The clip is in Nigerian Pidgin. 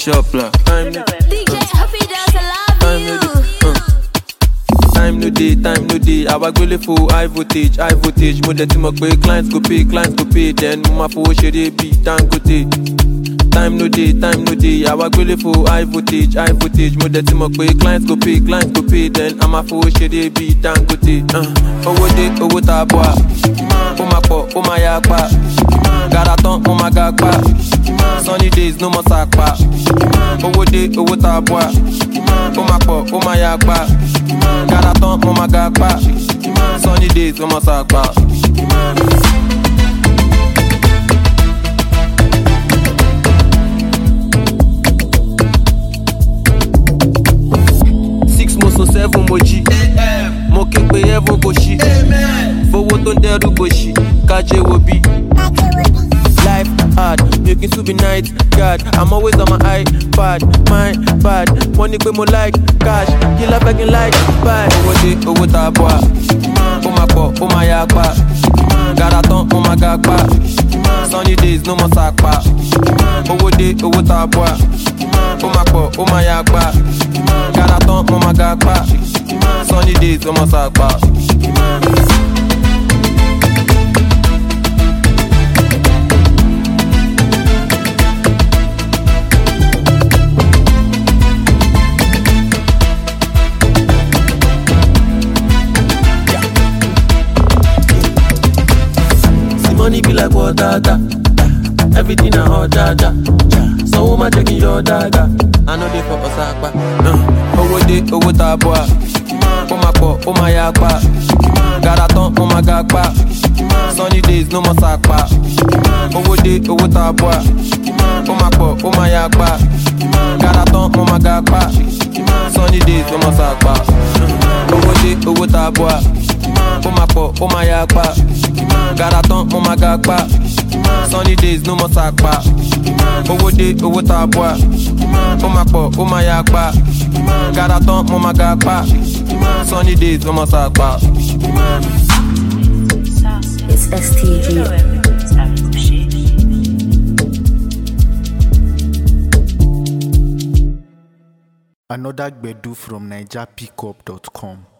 chopla. DJ Happy does I love you. Time no day. I was going for high voltage. Mo de ti mo pe clients go pay. Then mo ma fowó ṣeré bí Dangote. Time no day. I was going for high voltage. Mo de ti mo pe clients go pay. Then I ma fowó ṣeré bí Dangote. Owó tá boa. Ó ma pọ̀, ó ma ya pa. Gara tán, ó ma ga pa. Sunny days, no more sakpa. Owó tá boa. Ó ma pọ̀, ó ma ya pa. Gara tán, ó ma ga pa. Sunny days, no more sakpa. So 7 moji mo ké pé heaven go ṣí fowó tó ń dẹ́rù go ṣí kájé wo bí. Life hard, you can still be night guard. I'm always on my iPad, my bad. Money pé mo like cash, killer begging like buy. Owó tá boa, ó ma pọ̀, ó ma ya pa. Gara tán, ó ma ga pa. Sunny days, no more sakpa. Owó tá boa, ó ma pọ̀, ó ma ya pa. Gara tán, ó ma ga pa. Sunny days, no more sakpa. Money be like water, everything I hot, so woman taking your dagger. I know they for Osaka. Owó tá boa, ó ma pọ̀, ó ma ya pa. Gara tán, ó ma ga pa. Sunny days, no more sakpa. Owó tá boa, ó ma pọ̀, ó ma ya pa. Gara tán, ó ma ga pa. Sunny days, no more sakpa. Owó tá boa, ó ma pọ̀, ó ma ya pa. Gara tán, ó ma ga pa. Sunny days, no more sakpa. Owó tá boa, ó ma pọ̀, ó ma ya pa. Gara tán, ó ma ga pa. Sunny days, no more sakpa. It's STG. Another Gbedu from NigerPickup.com.